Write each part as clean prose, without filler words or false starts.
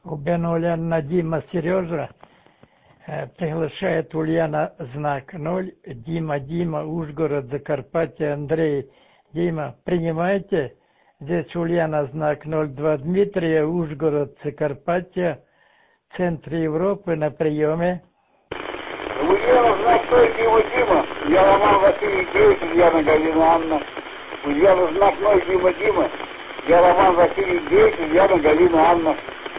Убен Дима Сережа приглашает Ульяна знак 0, Дима, Ужгород, Закарпатье, Андрей. Дима, принимайте? Здесь Ульяна знак 02, Дмитрия, Ужгород, Закарпатье, центр Европы на приеме. Ульяна знак 0, Дима, я Роман Василий Геевич, Ульяна Галина Анна. Ульяна знак 0, Дима, я Роман Василий Геевич, Ульяна Галина Анна.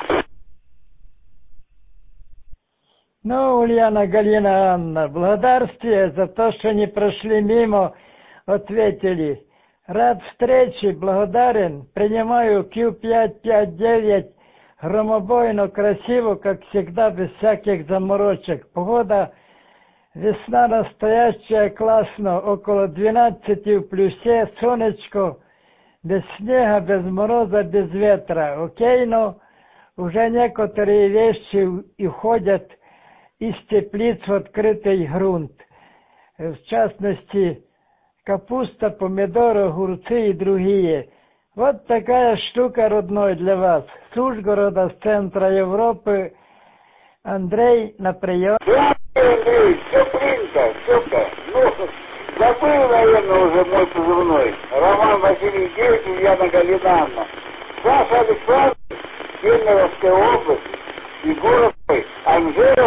Ну, Ульяна Галина Анна, благодарствие за то, что не прошли мимо, ответили. Рад встрече, благодарен, принимаю Q559, громобойно, красиво, как всегда, без всяких заморочек. Погода, весна настоящая, классно, около 12 в плюсе, солнечко, без снега, без мороза, без ветра. Окей, но уже некоторые вещи уходят из теплиц в открытый грунт. В частности, капуста, помидоры, огурцы и другие. Вот такая штука, родной, для вас. С Ужгорода, с центра Европы. Андрей на прием. Да, Андрей, все принято, все-то. Ну, забыл, наверное, уже мой позывной. Роман Василий Геевич, Ульяна Галина Анна. Саша Александрович, Кемеровская область, и город Анжея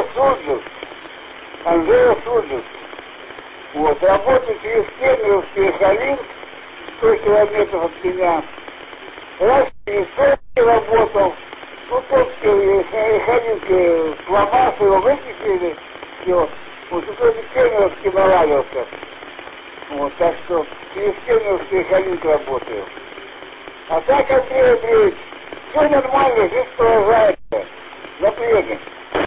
Суджус. Вот, работаю через Кемеровский Халин, 100 километров от меня. Раньше в Сочи работал, ну, Томский Халинский сломался, его выкисили, все. Вот, и тоже Кемеровский наладился. Вот, так что через Кемеровский Халин работаю. А так, Андрей Андреевич, все нормально, жизнь продолжается. На приеме.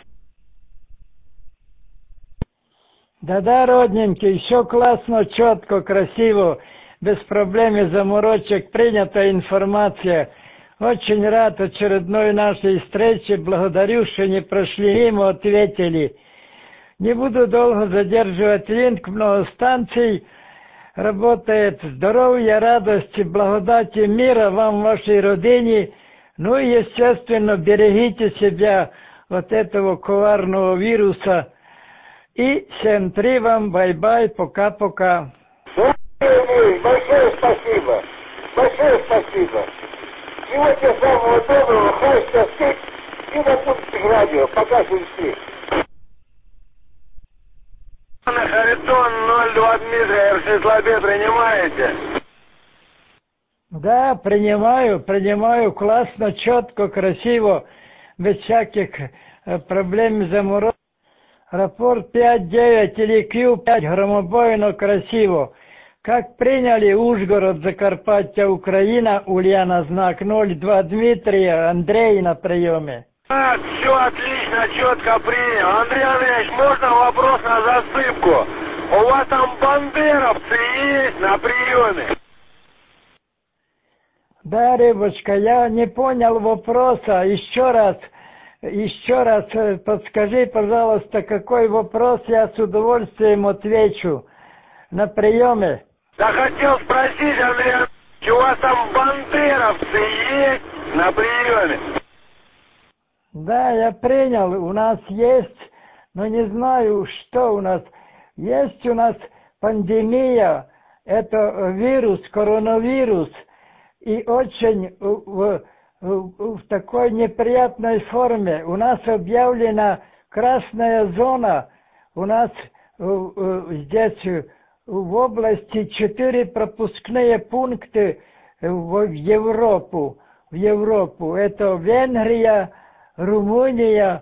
Да-да, родненький, все классно, четко, красиво, без проблем и заморочек, принята информация. Очень рад очередной нашей встрече, благодарю, что не прошли мимо, ответили. Не буду долго задерживать линк, много станций работает. Здоровья, радости, благодати, мира вам, вашей родине. Ну и, естественно, берегите себя от этого коварного вируса. И всем три вам, бай-бай, пока-пока. Большое спасибо. Большое спасибо. Всего тебе самого доброго, хорошего встреч и до будущих радио. Пока, встреч. На Харитон 02 Дмитрия, Рсислабе принимаете? Да, принимаю, классно, четко, красиво, без всяких проблем заморозок. Рапорт 5-9 или Q5, громобойно, красиво. Как приняли Ужгород, Закарпатье, Украина, Ульяна, знак 02, Дмитрия, Андрей на приеме. Так, все отлично, четко принял. Андрей Андреевич, можно вопрос на засыпку? У вас там бандеровцы есть на приеме? Да, Рыбочка, я не понял вопроса. Еще раз подскажи, пожалуйста, какой вопрос, я с удовольствием отвечу на приеме. Да хотел спросить, Андрей Андреевич, у вас там бандеровцы есть на приеме? Да, я принял, у нас есть, но не знаю, что у нас. Есть у нас пандемия, это вирус, коронавирус, и очень в такой неприятной форме. У нас объявлена красная зона, у нас здесь в области 4 пропускные пункты в Европу. Это Венгрия, Румыния,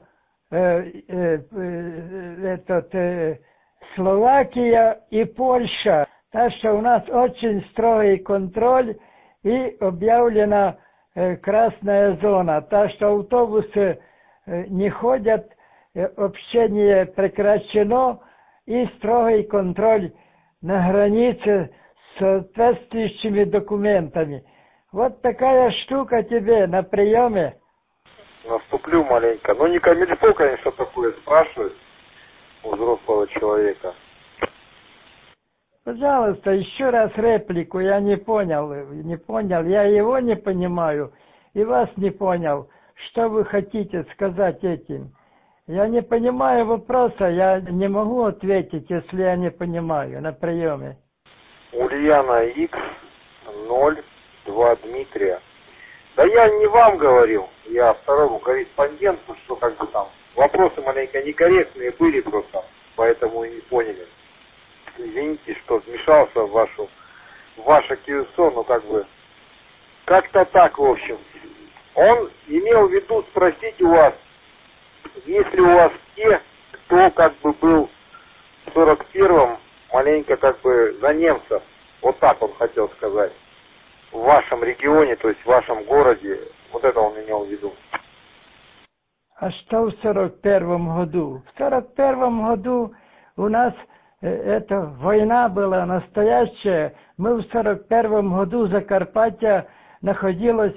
Словакия и Польша. Так что у нас очень строгий контроль и объявлена красная зона. Так что автобусы не ходят, общение прекращено и строгий контроль на границе с соответствующими документами. Вот такая штука тебе на приеме. Наступлю маленько. Ну, не камильфо, конечно, такое спрашивать у взрослого человека. Пожалуйста, еще раз реплику, я не понял, я его не понимаю, и вас не понял. что вы хотите сказать этим? Я не понимаю вопроса, я не могу ответить, если я не понимаю на приеме. Ульяна X 02 Дмитрия. Да я не вам говорил, я второму корреспонденту, что как бы там вопросы маленько некорректные были просто, поэтому и не поняли. Извините, что вмешался в ваше QSO, но как-то так, в общем. Он имел в виду спросить у вас, есть ли у вас те, кто был в 41-м маленько за немцев, вот так он хотел сказать, в вашем регионе, то есть в вашем городе, вот это он имел в виду. А что в 41-м году? В 41-м году у нас эта война была настоящая. Мы в 41-м году Закарпатье находилось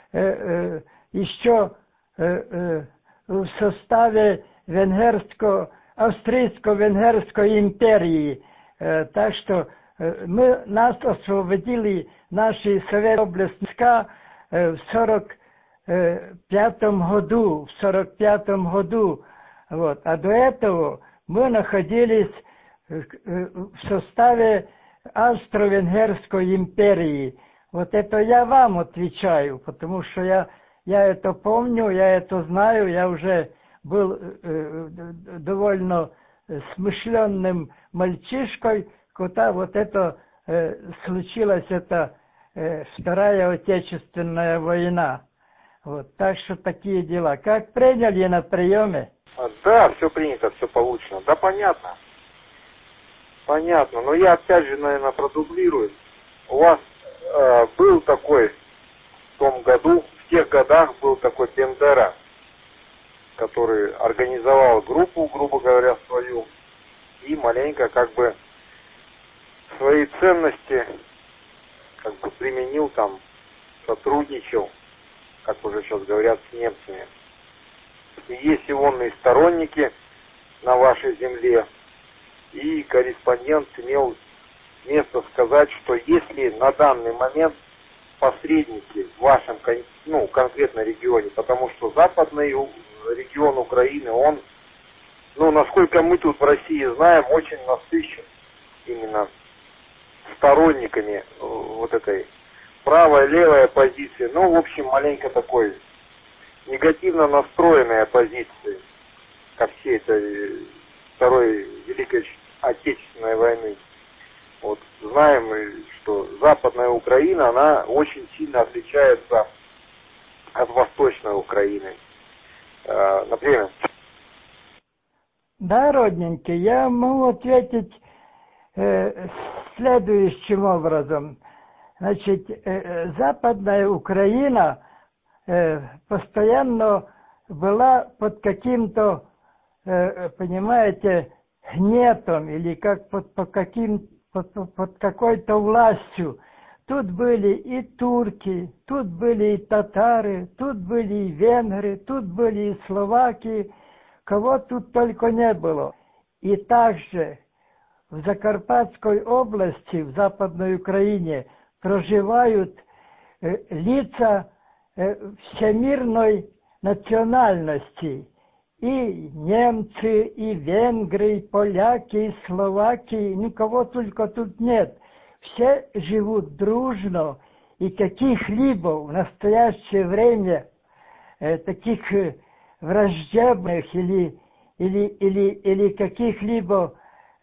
еще в составе австрийско-венгерской империи. Так что нас освободили наши советские области в 45-м году. Вот. А до этого мы находились в составе Австро-Венгерской империи. Вот это я вам отвечаю, потому что я это помню, я это знаю, я уже был довольно смышленным мальчишкой, когда вот это случилась эта Вторая Отечественная война. Вот, так что такие дела. Как приняли на приеме? Да, все принято, все получено. Да, понятно. Понятно. Но я опять же, наверное, продублирую. У вас был такой в том году, в тех годах был такой Бендера, который организовал группу, грубо говоря, свою, и маленько свои ценности применил там, сотрудничал, как уже сейчас говорят, с немцами. И есть ионные сторонники на вашей земле, и корреспондент имел место сказать, что если на данный момент посредники в вашем конкретно регионе, потому что западный регион Украины, он, насколько мы тут в России знаем, очень насыщен именно сторонниками вот этой правой, левой оппозиции, в общем, маленько такой негативно настроенной оппозиции ко всей этой Второй Великой Отечественной войны. Вот знаем, что Западная Украина, она очень сильно отличается от Восточной Украины. Например. Да, родненький, я могу ответить следующим образом. Значит, Западная Украина постоянно была под каким-то, понимаете, гнетом или под какой-то властью. Тут были и турки, тут были и татары, тут были и венгры, тут были и словаки, кого тут только не было. И также в Закарпатской области, в Западной Украине, проживают лица всемирной национальности. И немцы, и венгры, и поляки, и словаки, никого только тут нет. Все живут дружно, и каких-либо в настоящее время таких враждебных или каких-либо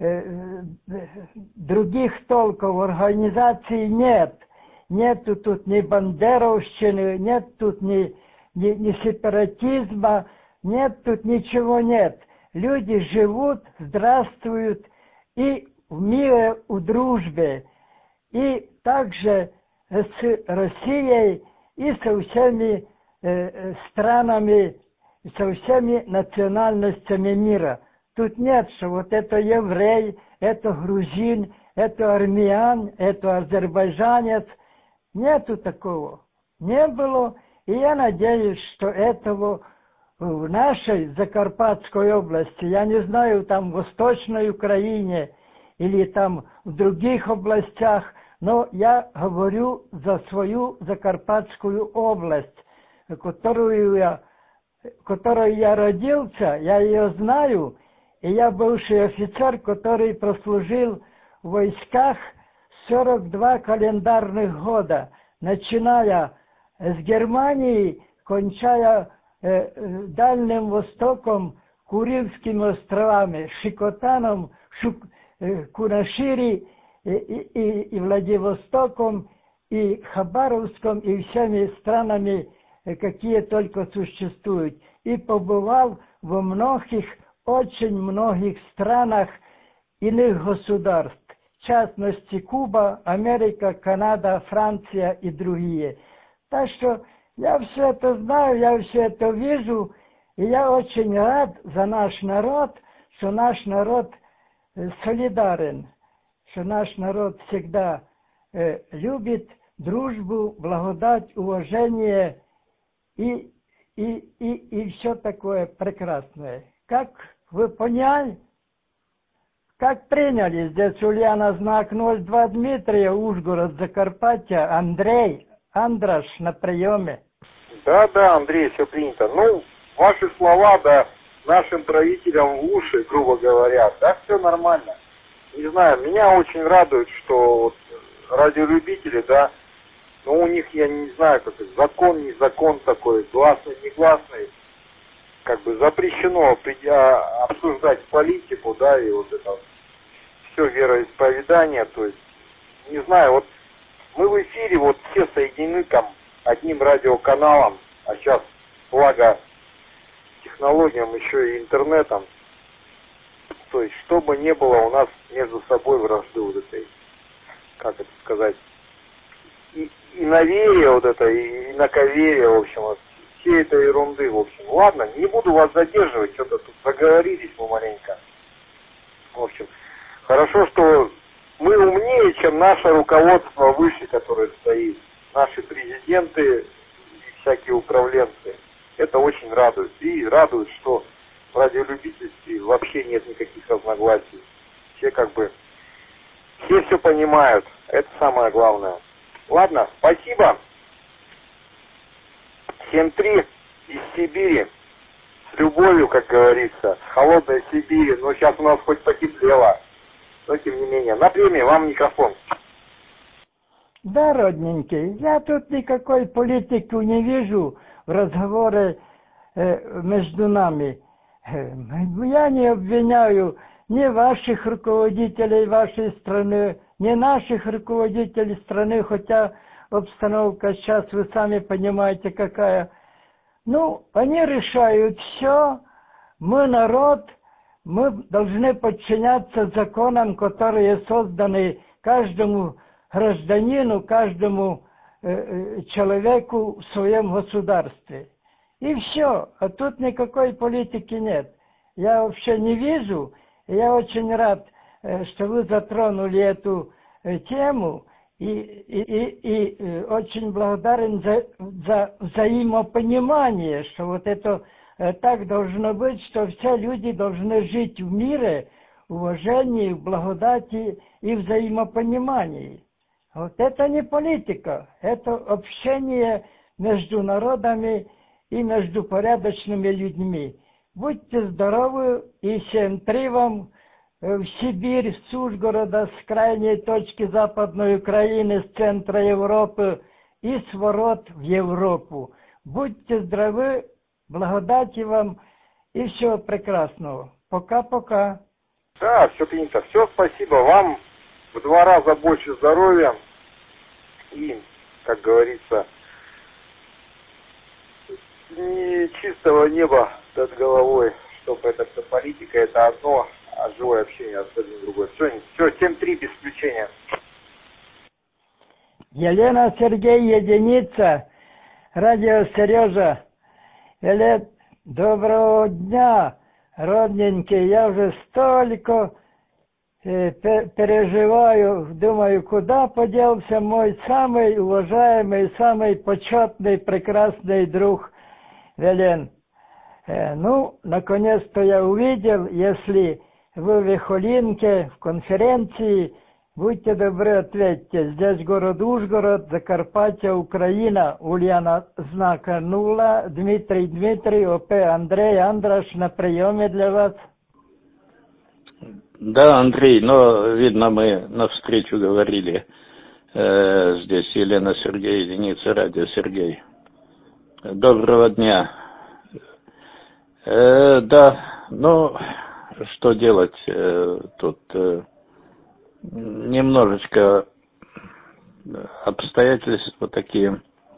других толков организаций нет. Нету тут ни бандеровщины, нет тут ни сепаратизма, нет тут ничего нет. Люди живут, здравствуют и в мире, в дружбе. И также с Россией и со всеми странами, со всеми национальностями мира. Тут нет, что вот это еврей, это грузин, это армян, это азербайджанец. Нету такого. Не было. И я надеюсь, что этого в нашей Закарпатской области, я не знаю, там в Восточной Украине или там в других областях, но я говорю за свою Закарпатскую область, которую я в которой я родился, я ее знаю, и я бывший офицер, который прослужил в войсках 42 календарных года, начиная с Германии, кончая Дальним Востоком, Курильскими островами, Шикотаном, Кунашири и Владивостоком, и Хабаровском, и всеми странами, какие только существуют. И побывал во многих, очень многих странах иных государств, в частности Куба, Америка, Канада, Франция и другие. Так что я все это знаю, я все это вижу, и я очень рад за наш народ, что наш народ солидарен, что наш народ всегда любит дружбу, благодать, уважение и все такое прекрасное. Как вы поняли, как приняли здесь Ульяна знак 02 Дмитрия, Ужгород, Закарпатья, Андраш на приеме. Да, Андрей, все принято. Ну, ваши слова, да, нашим правителям в уши, грубо говоря, да, все нормально. Не знаю, меня очень радует, что вот радиолюбители, да, ну, у них, я не знаю, как это, закон, не закон такой, гласный, негласный, как бы запрещено обсуждать политику, да, и вот это все вероисповедание, то есть, не знаю, вот мы в эфире, вот все соединены там одним радиоканалом, а сейчас, благо технологиям, еще и интернетом, то есть, чтобы не было у нас между собой вражды вот этой, как это сказать, и наверие вот это, и наковерие, в общем, вот, всей этой ерунды, в общем. Ладно, не буду вас задерживать, что-то тут заговорились мы маленько. В общем, хорошо, что мы умнее, чем наше руководство выше, которое стоит, наши президенты и всякие управленцы. Это очень радует. И радует, что в радиолюбительстве вообще нет никаких разногласий. Все как бы, все понимают. Это самое главное. Ладно, спасибо. 7-3 из Сибири. С любовью, как говорится. С холодной Сибири. Но сейчас у нас хоть потеплело. Но тем не менее. На премии вам микрофон. Да, родненький, я тут никакой политики не вижу в разговоре между нами. Я не обвиняю ни ваших руководителей вашей страны, ни наших руководителей страны, хотя обстановка сейчас, вы сами понимаете, какая. Ну, они решают все, мы народ, мы должны подчиняться законам, которые созданы каждому гражданину, каждому человеку в своем государстве. И все, а тут никакой политики нет. Я вообще не вижу, и я очень рад, что вы затронули эту тему, и очень благодарен за взаимопонимание, что вот это так должно быть, что все люди должны жить в мире, уважении, в благодати и взаимопонимании. Вот это не политика, это общение между народами и между порядочными людьми. Будьте здоровы, и 7-3 вам в Сибирь, с Ужгорода, с крайней точки Западной Украины, с центра Европы и с ворот в Европу. Будьте здоровы, благодати вам и всего прекрасного. Пока-пока. Да, все принято. Все, спасибо вам. В 2 раза больше здоровья и, как говорится, не чистого неба над головой, чтобы это все политика, это одно, а живое общение остальное другое. Все, 7-3 без исключения. Елена, Сергей, единица, радио Сережа. Елена, доброго дня, родненький, я уже столько переживаю, думаю, куда поделся мой самый уважаемый, самый почетный, прекрасный друг Елен. Ну, наконец-то я увидел, если вы в Эхолинке, в конференции, Будьте добры, ответьте. Здесь город Ужгород, Закарпатье, Украина. Ульяна знака 0, Дмитрий, ОП Андрей Андраш на приеме для вас. Да, Андрей, но, видно, мы навстречу говорили. Здесь Елена Сергей, единица радио Сергей. Доброго дня. Да, ну, что делать тут? Немножечко обстоятельства такие.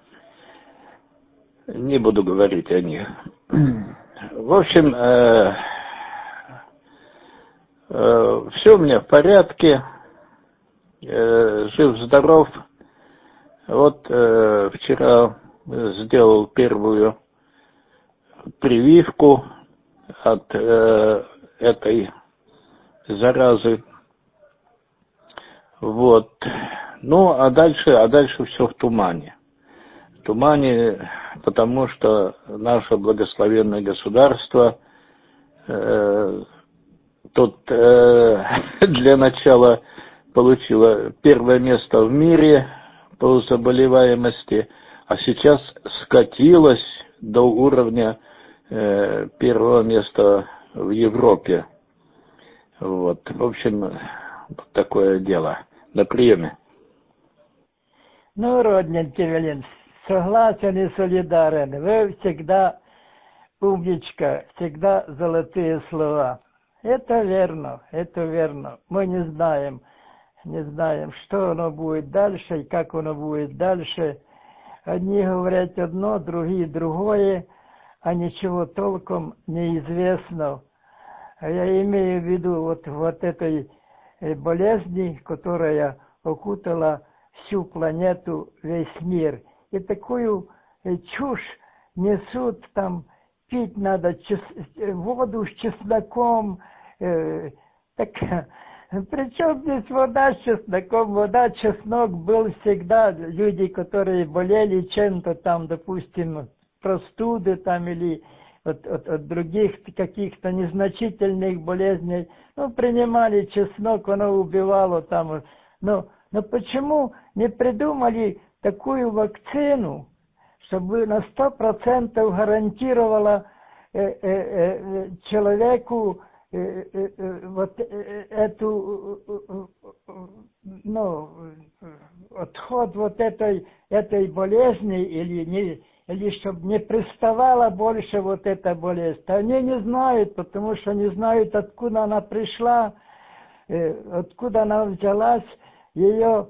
Не буду говорить о них. В общем, все у меня в порядке. Жив-здоров. Вот вчера сделал первую прививку от этой заразы. Вот. Ну, а дальше все в тумане. В тумане, потому что наше благословенное государство тут для начала получило первое место в мире по заболеваемости, а сейчас скатилось до уровня первого места в Европе. Вот. В общем, такое дело. На приеме. Ну, родненький Велин, согласен и солидарен. Вы всегда умничка, всегда золотые слова. Это верно, это верно. Мы не знаем, что оно будет дальше и как оно будет дальше. Одни говорят одно, другие другое, а ничего толком неизвестно. Я имею в виду вот этой болезни, которая окутала всю планету, весь мир. И такую чушь несут, там пить надо воду с чесноком. Так, причем здесь вода с чесноком? Вода, чеснок был всегда. Люди, которые болели чем-то там, допустим, простуды там или от других каких-то незначительных болезней, ну, принимали чеснок, оно убивало там. Но почему не придумали такую вакцину, чтобы на 100% гарантировала человеку вот эту, ну, отход вот этой болезни или чтобы не приставала больше вот эта болезнь. Они не знают, потому что не знают, откуда она пришла, откуда она взялась, ее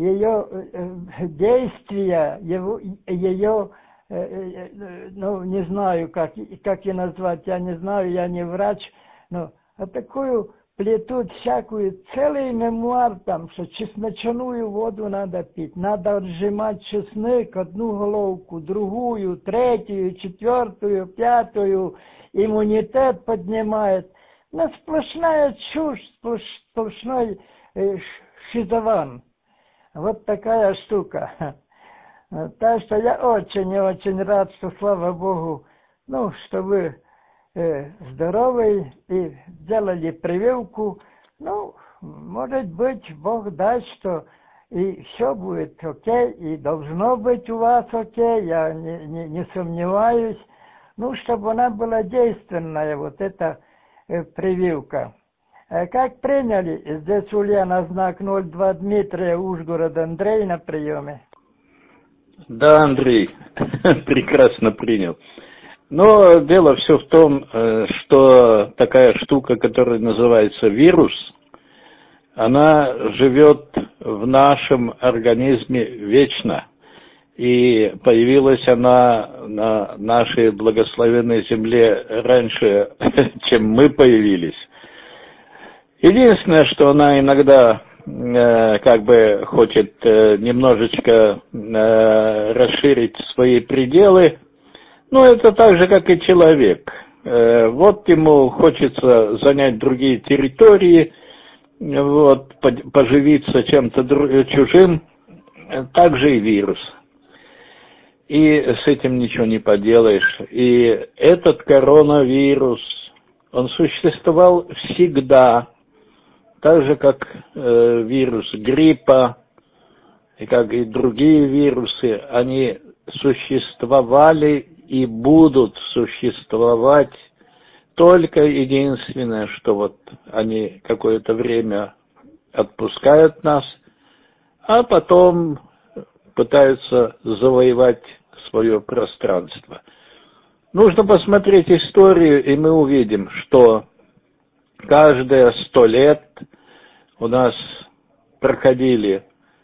действия, ее, ну, не знаю, как и назвать, я не знаю, я не врач, но такую плетут всякую, целый мемуар там, что чесночаную воду надо пить, надо отжимать чеснок, одну головку, другую, третью, четвертую, пятую, иммунитет поднимает. Ну, сплошная чушь, сплошной шизован. Вот такая штука. Так что я очень и очень рад, что, слава Богу, ну, что вы здоровый и сделали прививку. Ну, может быть, Бог даст, что и все будет окей, и должно быть у вас окей, я не сомневаюсь. Ну, чтобы она была действенная, вот эта прививка. Как приняли? Здесь Ульяна, знак 02, Дмитрия, Ужгород, Андрей на приеме. Да, Андрей, прекрасно принял. Но дело все в том, что такая штука, которая называется вирус, она живет в нашем организме вечно. И появилась она на нашей благословенной земле раньше, чем мы появились. Единственное, что она иногда как бы хочет немножечко расширить свои пределы. Ну, это так же, как и человек. Вот ему хочется занять другие территории, вот, поживиться чем-то чужим, так же и вирус. И с этим ничего не поделаешь. И этот коронавирус, он существовал всегда. так же как вирус гриппа и как и другие вирусы, они существовали и будут существовать. Только единственное, что вот они какое-то время отпускают нас, а потом пытаются завоевать свое пространство. Нужно посмотреть историю, и мы увидим, что каждые 100 лет у нас проходили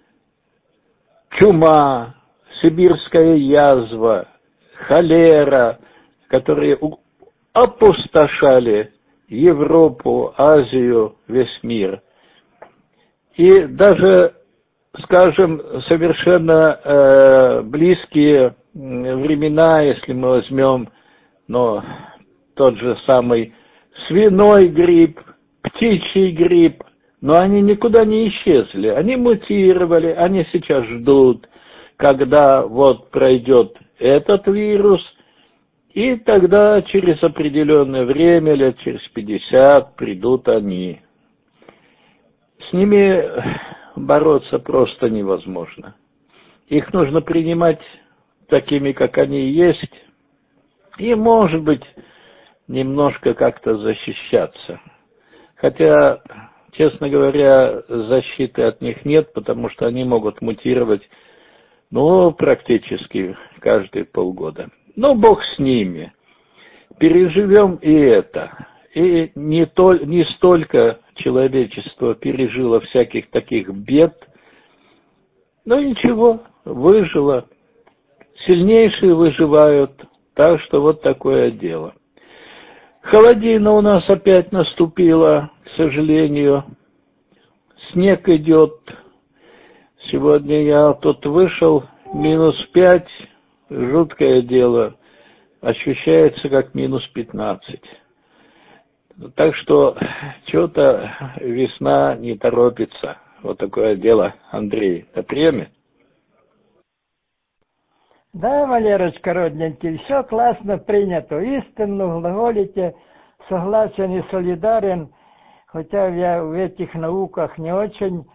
чума, сибирская язва, холера, которые опустошали Европу, Азию, весь мир. И даже, скажем, совершенно близкие времена, если мы возьмем, тот же самый свиной грипп, птичий грипп, но они никуда не исчезли, они мутировали, они сейчас ждут, когда вот пройдет этот вирус, и тогда через определенное время, лет через 50, придут они. С ними бороться просто невозможно. Их нужно принимать такими, как они есть, и, может быть, немножко как-то защищаться. Хотя, честно говоря, защиты от них нет, потому что они могут мутировать, практически каждые полгода. Но Бог с ними. Переживем и это. И не столько человечество пережило всяких таких бед, но ничего, выжило. Сильнейшие выживают, так что вот такое дело. Холодина у нас опять наступила, к сожалению. Снег идет. Сегодня я тут вышел, -5, жуткое дело. Ощущается как -15. Так что что-то весна не торопится. Вот такое дело, Андрей. На приеме? Да, Валерочка, родненький, все классно принято. Истинно глаголите, согласен и солидарен, хотя я в этих науках не очень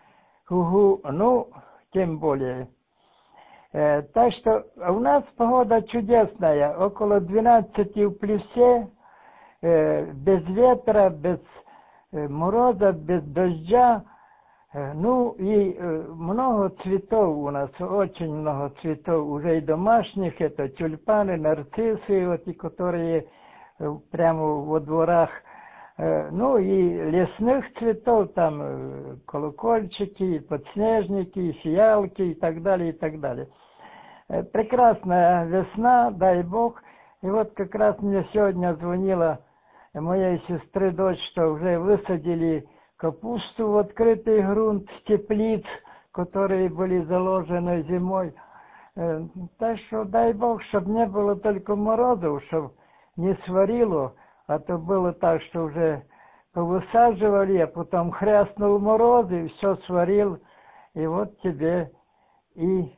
тем более. Так что у нас погода чудесная, около 12 в плюсе, без ветра, без мороза, без дождя. И много цветов у нас, очень много цветов, уже и домашних, это тюльпаны, нарциссы, которые прямо во дворах, и лесных цветов, там колокольчики, подснежники, фиалки и так далее, и так далее. Прекрасная весна, дай Бог. И вот как раз мне сегодня звонила моей сестры дочь, что уже высадили капусту в открытый грунт с теплиц, которые были заложены зимой. Так что дай Бог, чтобы не было только морозов, чтобы не сварило, а то было так, что уже повысаживали, а потом хряснул мороз и все сварил, и вот тебе и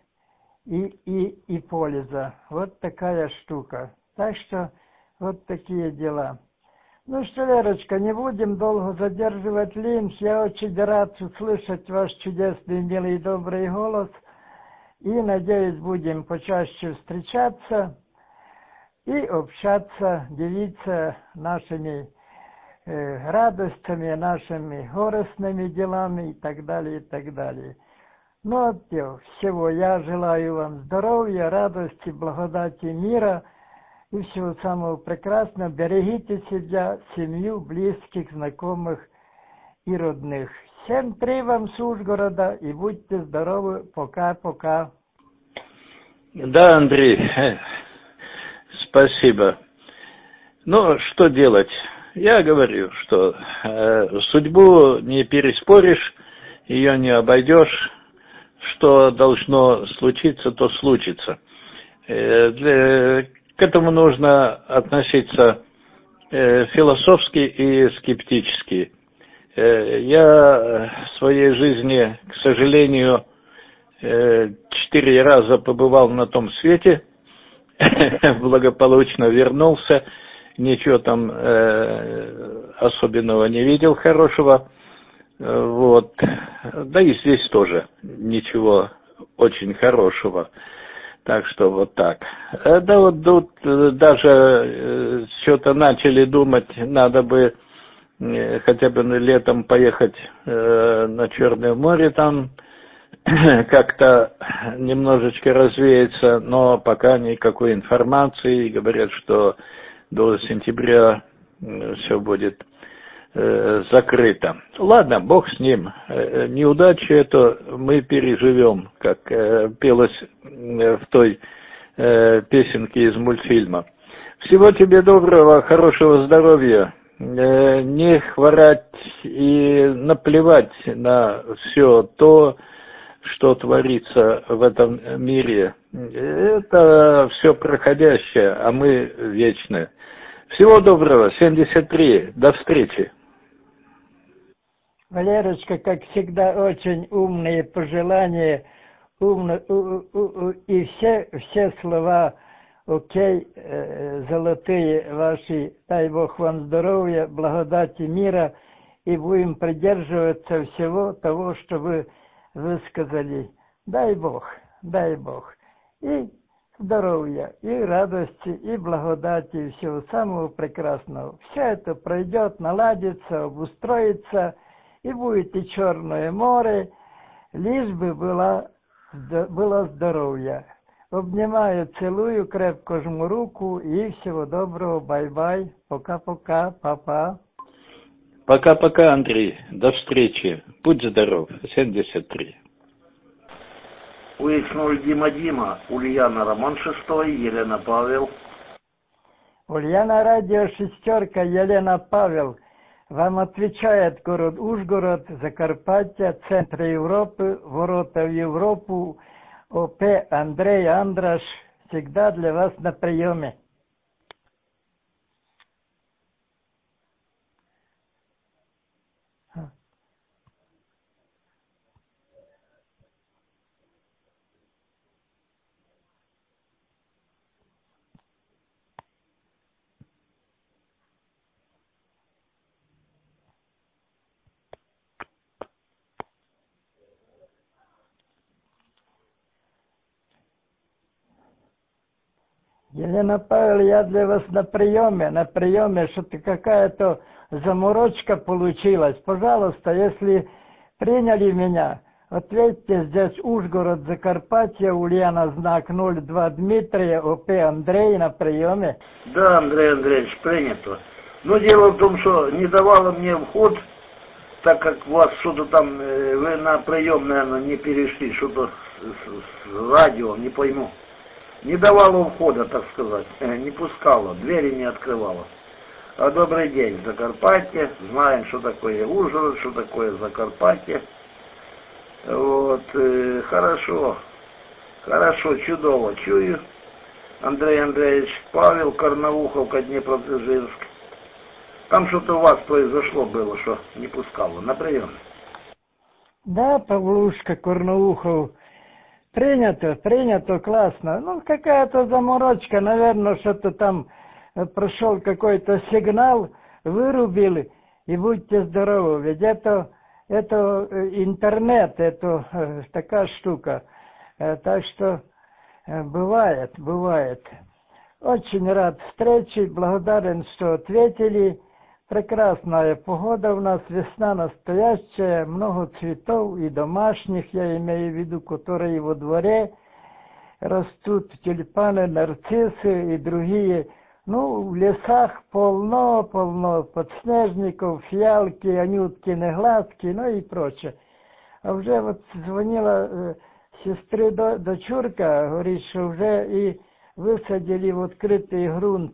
польза. Вот такая штука. Так что вот такие дела. Ну что, Верочка, не будем долго задерживать линч. Я очень рад услышать ваш чудесный, милый, добрый голос. И, надеюсь, будем почаще встречаться и общаться, делиться нашими радостями, нашими горестными делами и так далее, и так далее. От всего я желаю вам здоровья, радости, благодати, мира и всего самого прекрасного. Берегите себя, семью, близких, знакомых и родных. Всем привет вам с Ужгорода и будьте здоровы. Пока-пока. Да, Андрей, спасибо. Что делать? Я говорю, что судьбу не переспоришь, ее не обойдешь. Что должно случиться, то случится. К этому нужно относиться философски и скептически. Я в своей жизни, к сожалению, 4 раза побывал на том свете, благополучно вернулся, ничего там особенного не видел хорошего. Вот. Да и здесь тоже ничего очень хорошего. Так что вот так. Да вот тут даже что-то начали думать, надо бы хотя бы летом поехать на Черное море, там как-то немножечко развеяться, но пока никакой информации. Говорят, что до сентября все будет закрыто. Ладно, бог с ним. Неудачу это мы переживем, как пелось в той песенке из мультфильма. Всего тебе доброго, хорошего здоровья. Не хворать и наплевать на все то, что творится в этом мире. Это все проходящее, а мы вечные. Всего доброго, 73, до встречи. Валерочка, как всегда, очень умные пожелания, и все слова, окей, золотые ваши, дай Бог вам здоровья, благодати мира, и будем придерживаться всего того, что вы высказали. Дай Бог, и здоровья, и радости, и благодати, и всего самого прекрасного. Все это пройдет, наладится, обустроится, и будет и Черное море, лишь бы было здоровье. Обнимаю, целую, крепко жму руку и всего доброго, бай-бай, пока-пока, папа. Пока-пока, Андрей, до встречи, будь здоров, 73. УХ0 Дима, Ульяна Роман 6, Елена Павел. Ульяна Радио Шестерка, Елена Павел. Вам отвечает город Ужгород, Закарпатье, центр Европы, ворота в Европу, ОП Андрей Андраш, всегда для вас на приеме. Елена Павел, я для вас на приеме, что-то какая-то заморочка получилась. Пожалуйста, если приняли меня, ответьте, здесь Ужгород, Закарпатье, Ульяна, знак 02 Дмитрия, ОП Андрей на приеме. Да, Андрей Андреевич, принято. Но дело в том, что не давало мне вход, так как у вас что-то там, вы на прием, наверное, не перешли, что-то с радио, не пойму. Не давала входа, так сказать, не пускала, двери не открывала. А добрый день, Закарпатье, знаем, что такое Ужгород, что такое Закарпатье. Вот, хорошо, чудово, чую. Андрей Андреевич, Павел, Карнауховка, Днепродзержинск. Там что-то у вас произошло было, что не пускало, на прием. Да, Павлушка, Карнаухов. Принято, классно. Ну, какая-то заморочка, наверное, что-то там прошел какой-то сигнал, вырубили, и будьте здоровы. Ведь это интернет, это такая штука. Так что бывает. Очень рад встрече, благодарен, что ответили. Прекрасная погода у нас, весна настоящая, много цветов и домашних, я имею в виду, которые во дворе растут, тюльпаны, нарциссы и другие. Ну, в лесах полно подснежников, фиалки, анюткины глазки, ну и прочее. А уже вот звонила сестры дочурка, говорит, что уже и высадили в открытый грунт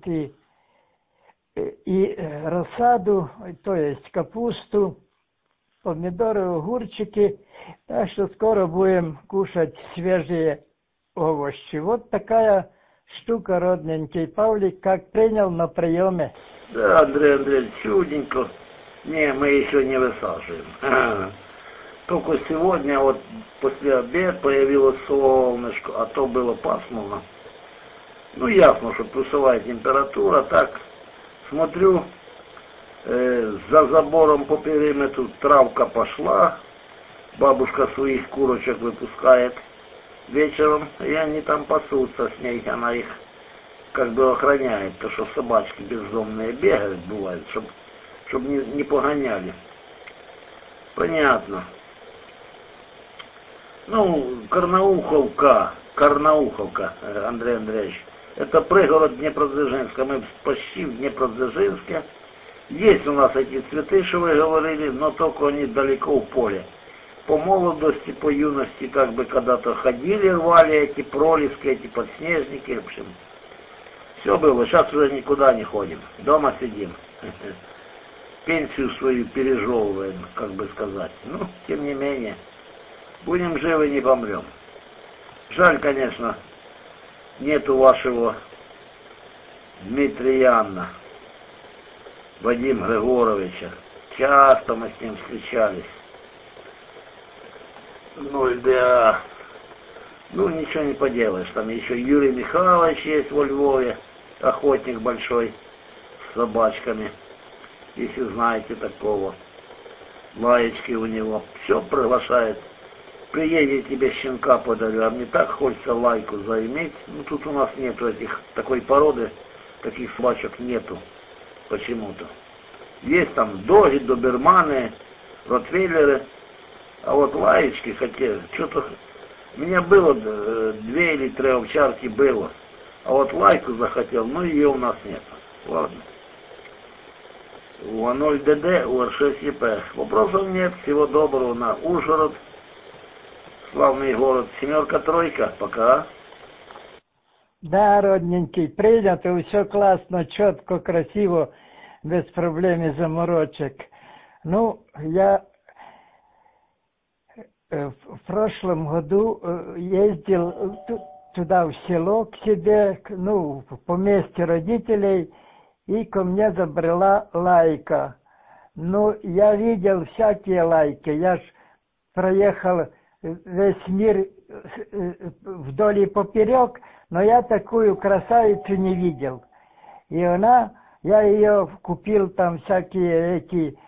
и рассаду, то есть капусту, помидоры, огурчики, так что скоро будем кушать свежие овощи. Вот такая штука, родненький. Павлик, как принял на приеме? Да, Андрей Андреевич, чудненько. Не, мы еще не высаживаем. Только сегодня, вот после обеда, появилось солнышко, а то было пасмурно. Ну, ясно, что плюсовая температура, так. Смотрю, За забором по периметру травка пошла. Бабушка своих курочек выпускает вечером, и они там пасутся с ней. Она их как бы охраняет, потому что собачки бездомные бегают, бывает, чтобы не погоняли. Понятно. Ну, Карнауховка, Андрей Андреевич, это пригород Днепродзержинска. Мы почти в Днепродзержинске. Есть у нас эти цветы, что вы говорили, но только они далеко в поле. По молодости, по юности, как бы когда-то ходили, рвали эти пролески, эти подснежники, в общем. Все было, сейчас уже никуда не ходим, дома сидим. Пенсию свою пережевываем, как бы сказать. Ну, тем не менее, будем живы, не помрем. Жаль, конечно, нету вашего Дмитрия Вадима Григоровича. Часто мы с ним встречались. Ну, да. Ну, ничего не поделаешь. Там еще Юрий Михайлович есть во Львове, охотник большой, с собачками. Если знаете такого. Лаечки у него. Все приглашает. Приедет, тебе щенка подарю. А мне так хочется лайку заиметь. Ну, тут у нас нету такой породы, таких собачек нету. Почему-то. Есть там доги, доберманы, ротвейлеры. А вот лаечки хотели. Что-то... У меня было 2 или 3 овчарки было. А вот лайку захотел, но ее у нас нет. Ладно. УА0 ДД, УР6 ЕП. Вопросов нет. Всего доброго на Ужгород. Славный город. 7-3. Пока. Да, родненький, принято, все классно, четко, красиво, без проблем и заморочек. Ну, я в прошлом году ездил туда, в село, к себе, ну, по месте родителей, и ко мне забрела лайка. Ну, я видел всякие лайки, я ж проехал весь мир вдоль и поперек, но я такую красавицу не видел. И я ее купил там всякие эти,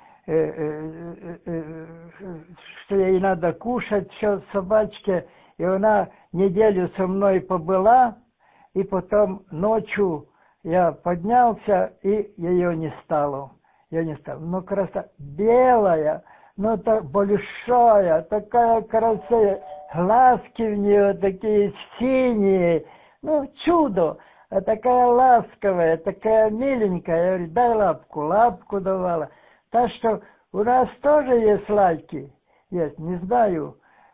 что ей надо кушать, все собачке. И она неделю со мной побыла, и потом ночью я поднялся, и ее не стало. Но красота белая, но так большая, такая красивая, глазки в нее такие синие, ну чудо, а такая ласковая, такая миленькая. Я говорю, дай лапку давала. Так что у нас тоже есть лайки, есть, не знаю,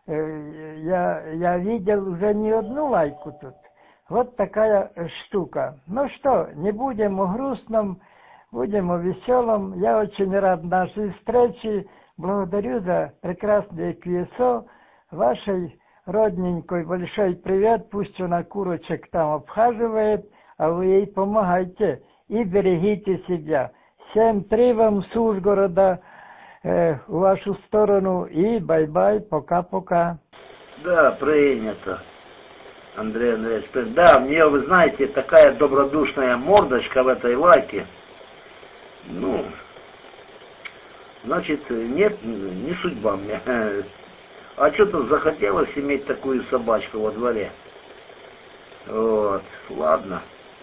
я видел уже не одну лайку тут. Вот такая штука. Ну что, не будем о грустном, будем о веселом. Я очень рад нашей встрече. Благодарю за прекрасное QSO. Вашей родненькой большой привет. Пусть она курочек там обхаживает, а вы ей помогайте и берегите себя. 7-3 вам с Ужгорода в вашу сторону. И бай-бай, пока-пока. Да, принято. Андрей Андреевич, да, у нее, вы знаете, такая добродушная мордочка в этой лайке. Ну, значит, нет, не судьба мне. А что-то захотелось иметь такую собачку во дворе. Вот, ладно.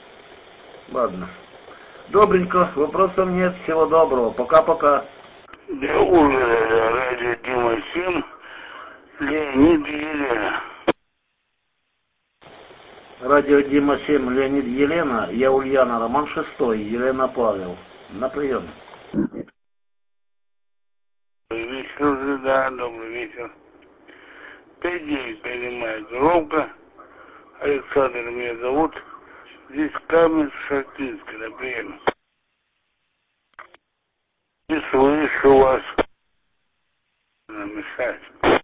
Добренько, вопросов нет, всего доброго, пока-пока. Для Ужгорода, радио Дима 7, Леонид и Елена. Радио Дима 7, Леонид, Елена, я Ульяна, Роман 6, Елена, Павел. На прием. Вечер, да, добрый вечер. 5-9 принимает громко. Александр меня зовут. Здесь Каменск-Шахтинский, на приеме. И слышу вас. Намешать.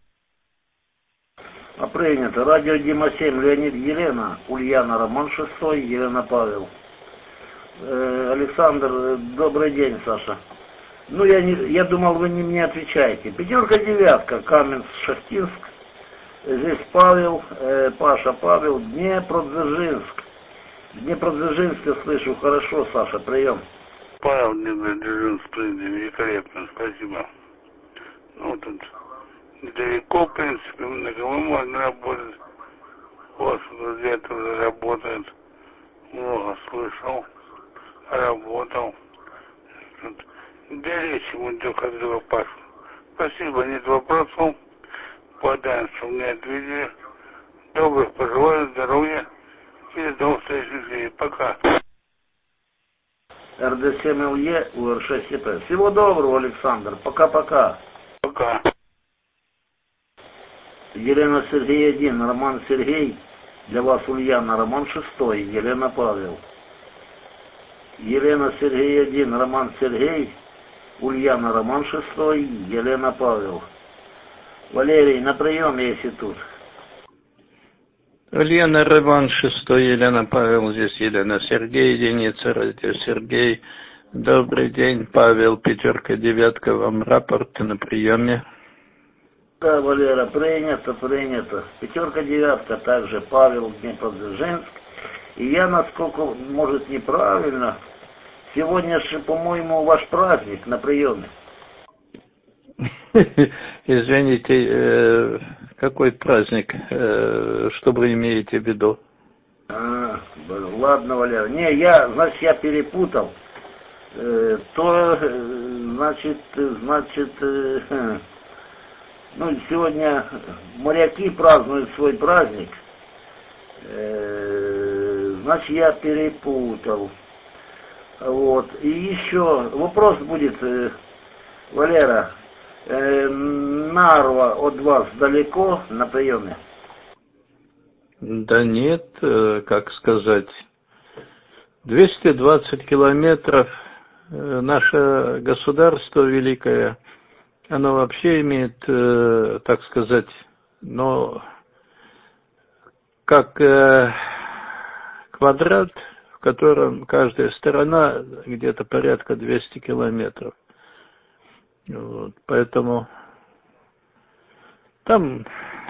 А принято. Радио Дима 7, Леонид, Елена, Ульяна, Роман 6, Елена, Павел. Александр, добрый день, Саша. Ну, я думал, вы не мне отвечаете. 5-9, Каменск-Шахтинск. Здесь Павел, Паша, Павел, Днепродзержинск. Днепродзержинск, я слышу, хорошо, Саша, прием. Павел Дзержинск, великолепно, спасибо. Ну, тут недалеко, в принципе, на кого можно работать. У вас друзья тоже работают. Много слышал, работал. Тут далече мы друг от друга пошли. Спасибо, нет вопросов. Благодарен, что мне ответили. Добрых пожелаю, здоровья. И до новых встреч. Пока. РД7ЛЕ, УР6ЕП. Всего доброго, Александр. Пока-пока. Пока. Елена Сергей 1, Роман Сергей. Для вас Ульяна, Роман 6, Елена Павел. Елена Сергей 1, Роман Сергей. Ульяна, Роман 6, Елена Павел. Валерий, на прием, если тут. Ульяна, Роман 6, Елена Павел, здесь Елена Сергей, единица радио Сергей. Добрый день, Павел, 5, 9, вам рапорт на приеме. Да, Валера, принято. 5, 9, также Павел, Днепродзержинск. И я, насколько, может, неправильно, сегодня же, по-моему, ваш праздник на приеме. Извините, какой праздник, что вы имеете в виду? Ладно, Валера. Не, значит, я перепутал. Ну, сегодня моряки празднуют свой праздник. Значит, я перепутал. Вот. И еще вопрос будет, Валера. Нарва от вас далеко на приеме? Да нет, как сказать, 220 километров. Наше государство великое, оно вообще имеет, так сказать, но как квадрат, в котором каждая сторона где-то порядка 200 километров. Вот, поэтому там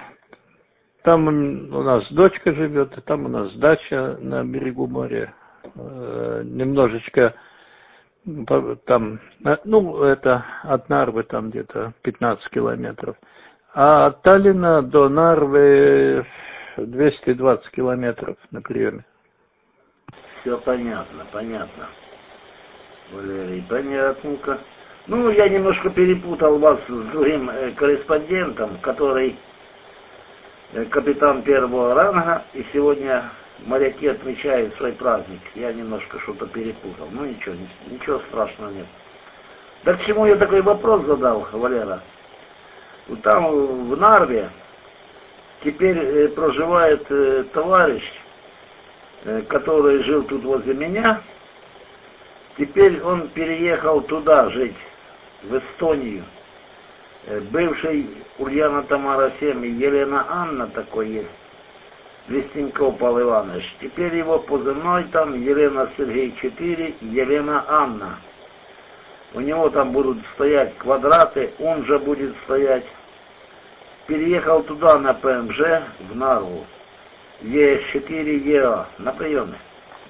у нас дочка живет, там у нас дача на берегу моря, немножечко там, ну, это от Нарвы там где-то 15 километров, а от Таллина до Нарвы 220 километров на приеме. Все понятно. Валерий, понятненько. Ну, я немножко перепутал вас с другим корреспондентом, который капитан первого ранга, и сегодня моряки отмечают свой праздник. Я немножко что-то перепутал. Ну, ничего страшного нет. Да к чему я такой вопрос задал, Валера? Там, в Нарве, теперь проживает товарищ, который жил тут возле меня. Теперь он переехал туда жить, в Эстонию. Бывший Ульяна Тамара 7 и Елена Анна такой есть. Листеньков Павел Иванович. Теперь его позывной там Елена Сергей 4, Елена Анна. У него там будут стоять квадраты, он же будет стоять. Переехал туда на ПМЖ, в Нарву. Е4 ЕА. На приеме.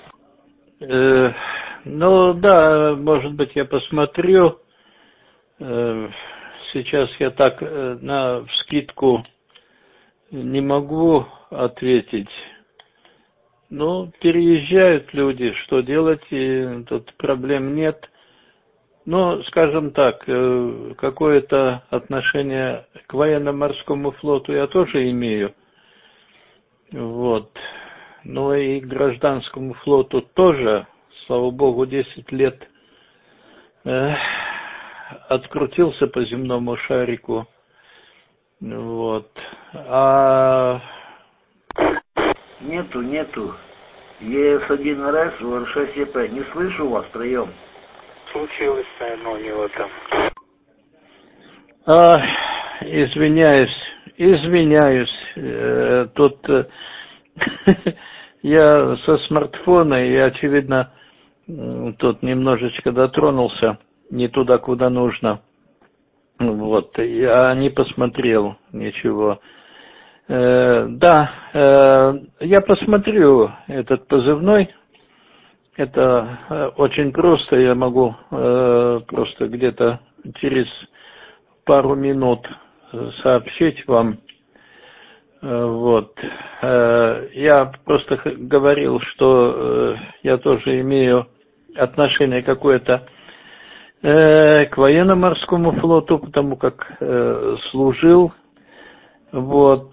Ну да, может быть, я посмотрю. Сейчас я так на вскидку не могу ответить. Ну, переезжают люди, что делать, и тут проблем нет. Но, скажем так, какое-то отношение к военно-морскому флоту я тоже имею. Вот. Ну и к гражданскому флоту тоже, слава богу, 10 лет открутился по земному шарику. Вот. А Нету. ЕС1РС, УР6ЕП. Не слышу вас, прием. Случилось, наверное, у него там. Извиняюсь. Тут я со смартфона и, очевидно, тут немножечко дотронулся не туда, куда нужно. Вот, я не посмотрел ничего. Да, я посмотрю этот позывной, это очень просто, я могу просто где-то через пару минут сообщить вам. Вот. Я просто говорил, что я тоже имею отношение какое-то к военно-морскому флоту, потому как служил. Вот.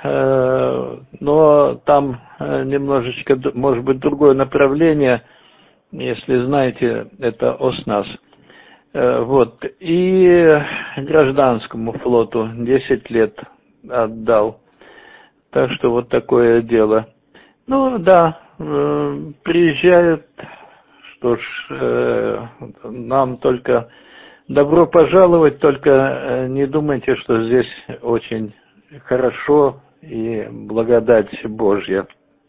Но там немножечко, может быть, другое направление, если знаете, это ОСНАС. Вот. И гражданскому флоту 10 лет отдал. Так что вот такое дело. Ну да, приезжают, что ж, нам только добро пожаловать, только не думайте, что здесь очень хорошо и благодать Божья.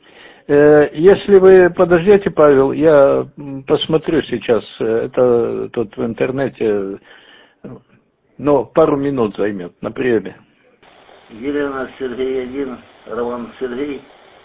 Если вы подождете, Павел, я посмотрю сейчас, это тут в интернете, но пару минут займет на приеме. Елена Сергей 1, Роман Сергей,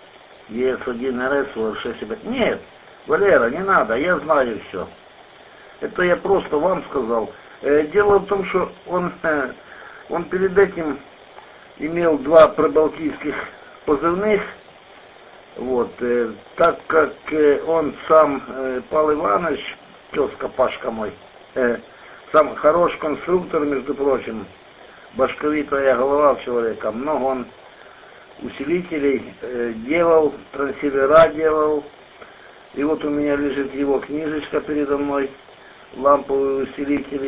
ЕС1 РС, ВР6. Нет, Валера, не надо, я знаю все. Это я просто вам сказал. Дело в том, что он перед этим имел 2 прибалтийских позывных. Вот, так как он сам, Павел Иванович, тезка Пашка мой, сам хороший конструктор, между прочим, башковитая голова у человека, много он усилителей делал, трансивера делал. И вот у меня лежит его книжечка передо мной, ламповые усилители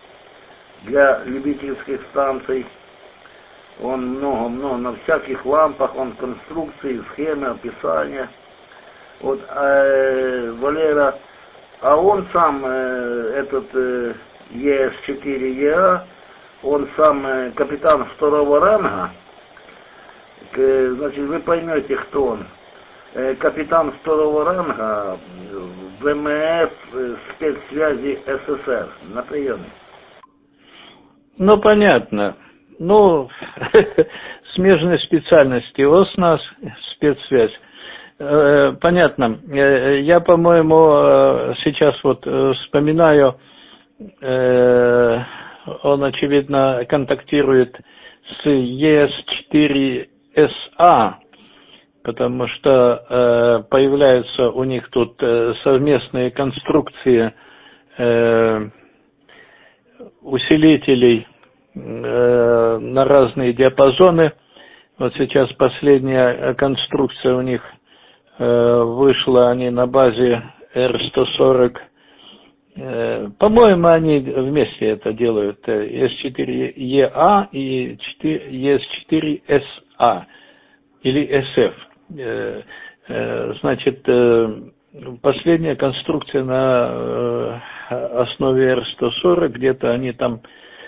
для любительских станций. Он много на всяких лампах, он конструкции, схемы, описания. Вот Валера, а он сам этот ЕС-4ЕА, он сам капитан 2-го ранга. Значит, вы поймете, кто он. Капитан 2-го ранга ВМФ спецсвязи СССР на приеме. Ну, понятно. Ну, смежной специальности ОСНАС, спецсвязь. Понятно. Я, по-моему, сейчас вот вспоминаю, он, очевидно, контактирует с ЕС-4СА, потому что появляются у них тут совместные конструкции усилителей на разные диапазоны. Вот сейчас последняя конструкция у них вышла, они на базе R140. По-моему, они вместе это делают, ES4EA и ES4SA или SF. Значит, последняя конструкция на основе R140, где-то они там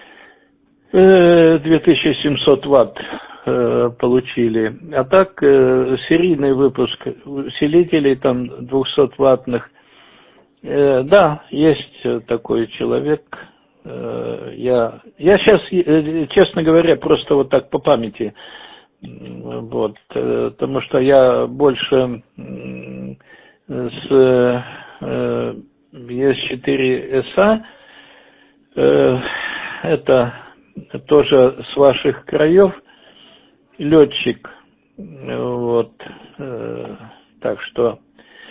2700 ватт получили. А так, серийный выпуск усилителей там 200-ваттных. Да, есть такой человек. Я сейчас, честно говоря, просто вот так по памяти. Вот, потому что я больше с ES4SA, это тоже с ваших краев, летчик. Вот, так что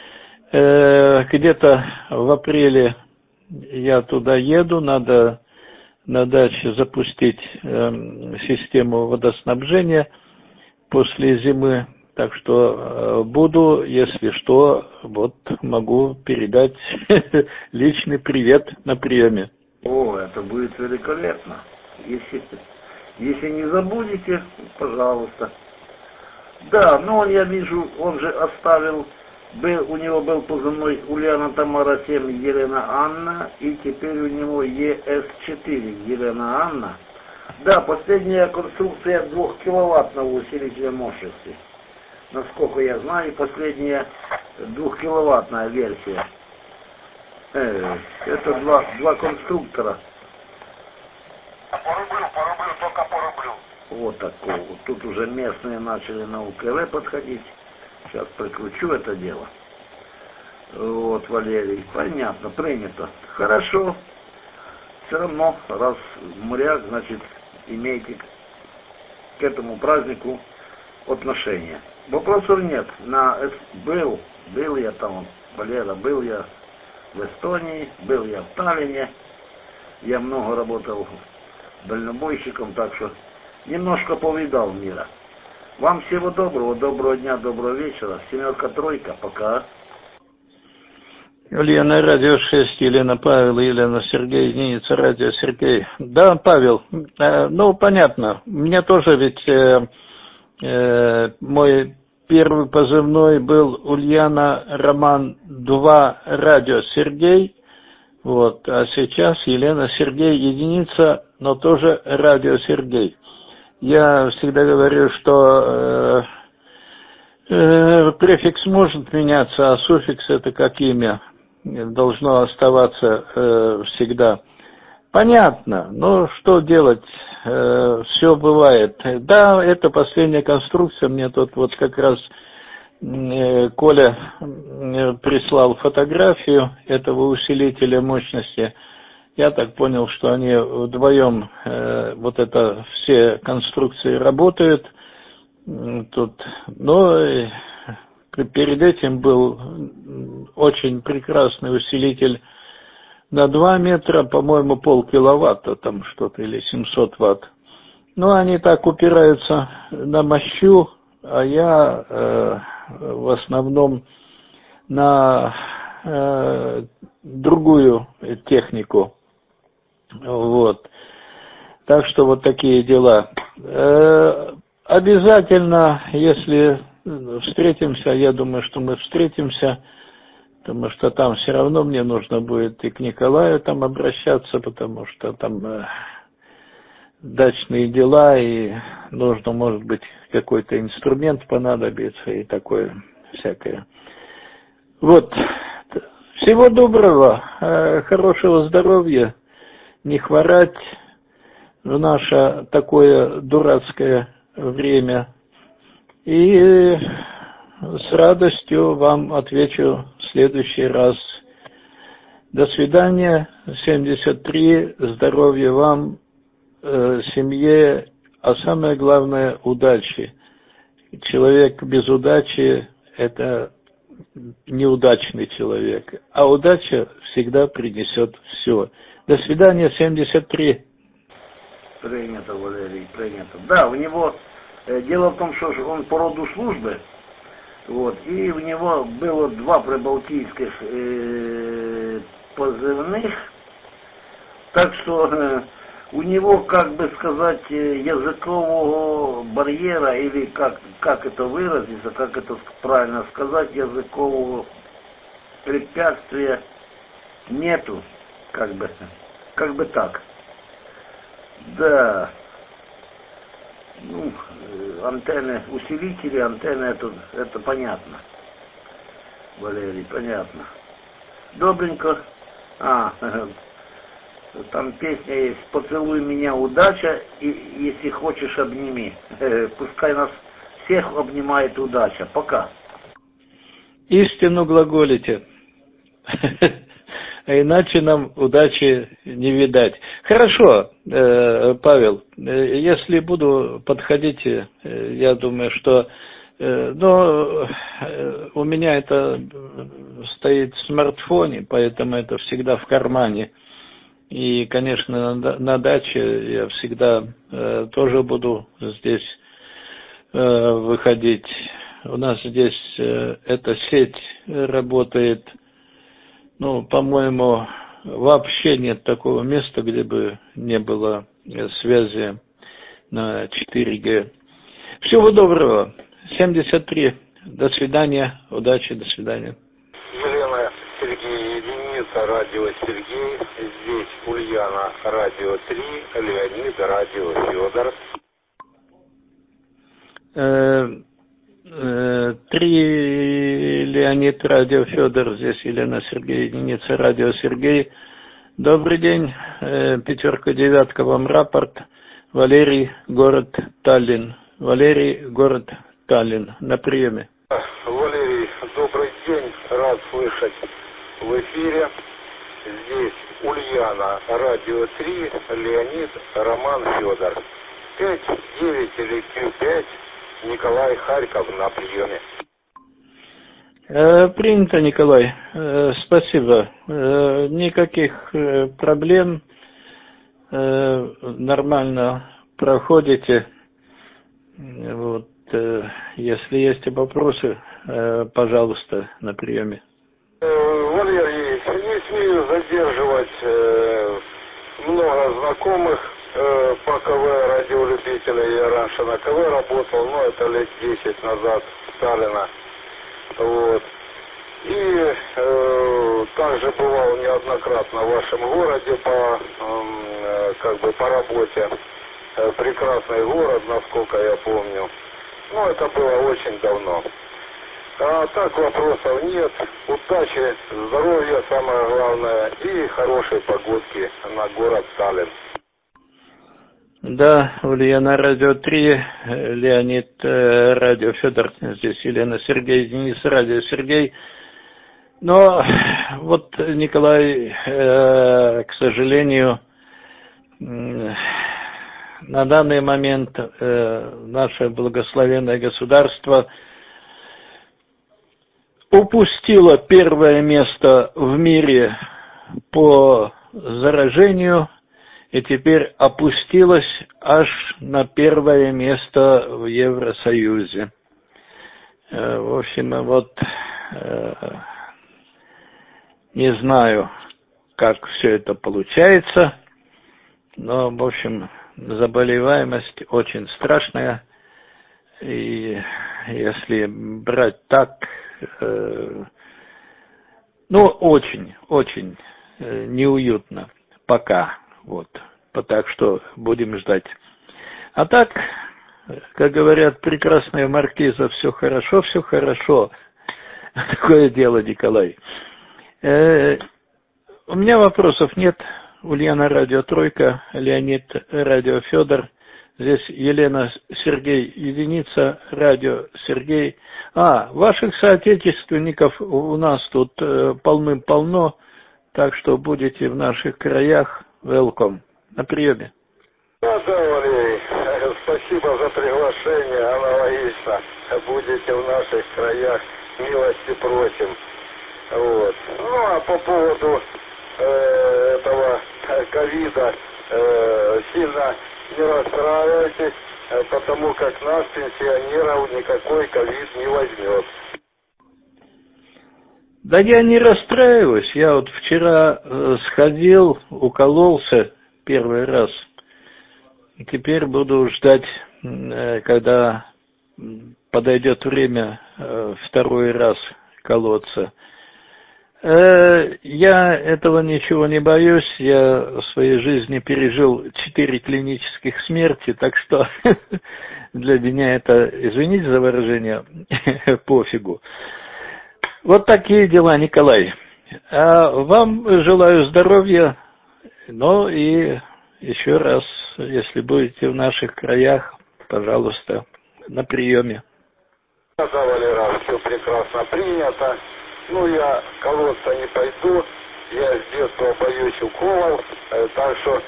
где-то в апреле я туда еду, надо на даче запустить систему водоснабжения после зимы. Так что буду, если что, вот могу передать личный привет на приеме. О, это будет великолепно. Если не забудете, пожалуйста. Да, но я вижу, он же оставил, у него был позывной Ульяна Тамара 7 Елена Анна, и теперь у него ЕС-4 Елена Анна. Да, последняя конструкция 2-киловаттного усилителя мощности. Насколько я знаю, последняя 2-киловаттная версия. Это два конструктора. Только порублю. Вот такого. Тут уже местные начали на УКВ подходить. Сейчас прикручу это дело. Вот, Валерий, понятно, принято. Хорошо. Все равно, раз моряк, значит, имеете к этому празднику отношение. Вопросов нет. Был я там, Валера, был я в Эстонии, был я в Таллине. Я много работал дальнобойщиком, так что немножко повидал мира. Вам всего доброго дня, доброго вечера. 7-3, пока. Ульяна, радио 6, Елена Павел, Елена Сергей, единица радио Сергей. Да, Павел, ну, понятно. Мне тоже ведь мой первый позывной был Ульяна Роман 2, радио Сергей. Вот, а сейчас Елена Сергей, единица, но тоже радио Сергей. Я всегда говорю, что префикс может меняться, а суффикс это как имя. Должно оставаться всегда. Понятно, но что делать? Все бывает. Да, это последняя конструкция. Мне тут вот как раз Коля прислал фотографию этого усилителя мощности. Я так понял, что они вдвоем, вот это все конструкции работают. Тут, но перед этим был очень прекрасный усилитель на 2 метра, по-моему, полкиловатта, там что-то, или 700 ватт. Но они так упираются на мощу, а я в основном на другую технику. Вот. Так что вот такие дела. Обязательно, если встретимся, я думаю, что мы встретимся, потому что там все равно мне нужно будет и к Николаю там обращаться, потому что там дачные дела, и нужно, может быть, какой-то инструмент понадобится и такое всякое. Вот. Всего доброго, хорошего здоровья, не хворать в наше такое дурацкое время. И с радостью вам отвечу в следующий раз. До свидания. 73. Здоровья вам, семье, а самое главное, удачи. Человек без удачи – это неудачный человек, а удача всегда принесет все. До свидания, 73. Принято, Валерий, принято. Да, у него, дело в том, что он по роду службы, вот, и у него было 2 прибалтийских позывных, так что у него, как бы сказать, языкового барьера, или как это выразиться, как это правильно сказать, языкового препятствия нету, как бы так. Да. Ну, антенны, усилители, антенны, это понятно. Валерий, понятно. Добренько. Там песня есть «Поцелуй меня, удача, и если хочешь, обними». Пускай нас всех обнимает удача. Пока. Истину глаголите. А иначе нам удачи не видать. Хорошо, Павел, если буду, подходите, я думаю, что но у меня это стоит в смартфоне, поэтому это всегда в кармане. И, конечно, на даче я всегда тоже буду здесь выходить. У нас здесь эта сеть работает, ну, по-моему, вообще нет такого места, где бы не было связи на 4G. Всего доброго. 73. До свидания. Удачи. До свидания. Елена Сергей, единица, радио Сергей. Здесь Ульяна, радио 3. Леонид, радио Федор. 3, Леонид, радио Федор. Здесь Елена Сергей, единица, радио Сергей. Добрый день. 5-9 вам рапорт. Валерий, город Таллин. Валерий, город Таллин. На приеме. Валерий, добрый день. рад слышать в эфире. Здесь Ульяна, радио 3, Леонид, Роман, Федор. 5-9 или Q5, Николай, Харьков на приеме. Принято, Николай. Спасибо. Никаких проблем. Нормально проходите. Вот, если есть вопросы, пожалуйста, на приеме. Валерий, не смею задерживать, много знакомых по КВ радиолюбителей. Я раньше на КВ работал, но это лет 10 назад, Сталина. Вот. И также бывал неоднократно в вашем городе по работе. Прекрасный город, насколько я помню. Но это было очень давно. А так вопросов нет. Удачи, здоровья самое главное и хорошей погодки на город Таллин. Да, Ульяна, радио 3, Леонид, радио Федор, здесь Елена, Сергей, Денис, радио Сергей. Но вот, Николай, к сожалению, на данный момент наше благословенное государство упустило первое место в мире по заражению и теперь опустилось аж на первое место в Евросоюзе. В общем, вот не знаю, как все это получается, но, в общем, заболеваемость очень страшная, и если брать так, очень неуютно пока, вот, так что будем ждать. А так, как говорят прекрасная маркиза, все хорошо, такое дело, Николай. У меня вопросов нет. Ульяна, радио Тройка, Леонид, радио Федор. Здесь Елена, Сергей, единица, радио Сергей. Ваших соотечественников у нас тут полным-полно, так что будете в наших краях, welcome, на приеме. Да, Валерий, спасибо за приглашение, аналогично. Будете в наших краях, милости просим. Вот. А по поводу этого ковида сильно не расстраивайтесь, потому как нас, пенсионеров, никакой ковид не возьмет. Да я не расстраиваюсь, я вот вчера сходил, укололся первый раз, и теперь буду ждать, когда подойдет время второй раз колоться. Я этого ничего не боюсь, я в своей жизни пережил 4 клинических смерти, так что для меня это, извините за выражение, пофигу. Вот такие дела, Николай. Вам желаю здоровья, но и еще раз, если будете в наших краях, пожалуйста, на приеме. Да, Валера, все прекрасно принято. Я колоться не пойду, я с детства боюсь уколов, так что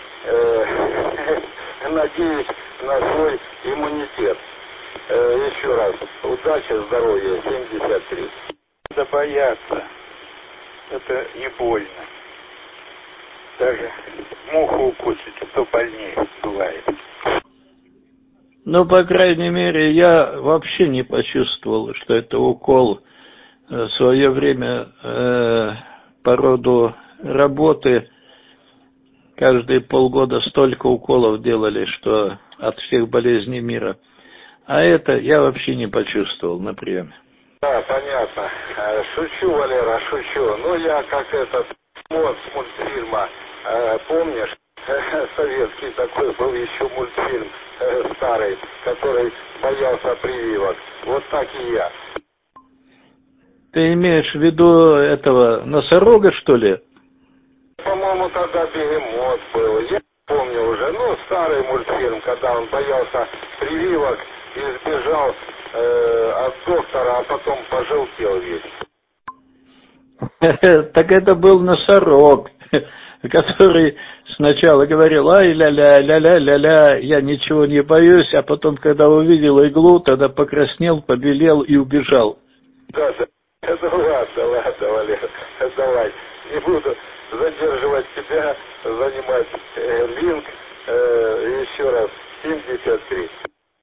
надеюсь на свой иммунитет. Еще раз, удачи, здоровья, 73. Да бояться, это не больно. Даже муху укусить, то больнее бывает. По крайней мере, я вообще не почувствовал, что это укол. В свое время по роду работы каждые полгода столько уколов делали, что от всех болезней мира. А это я вообще не почувствовал на приеме. Да, понятно. Шучу, Валера, шучу. Я как этот с мультфильма, помнишь, советский такой был еще мультфильм старый, который боялся прививок. Вот так и я. Ты имеешь в виду этого носорога, что ли? По-моему, тогда бегемот был. Я помню уже, старый мультфильм, когда он боялся прививок и сбежал от доктора, а потом пожелтел весь. Так это был носорог, который сначала говорил: ай, ля-ля, ля-ля, ля-ля, я ничего не боюсь, а потом, когда увидел иглу, тогда покраснел, побелел и убежал. Да, это ладно, Валер, давай, не буду задерживать тебя, занимать линк, еще раз, 73.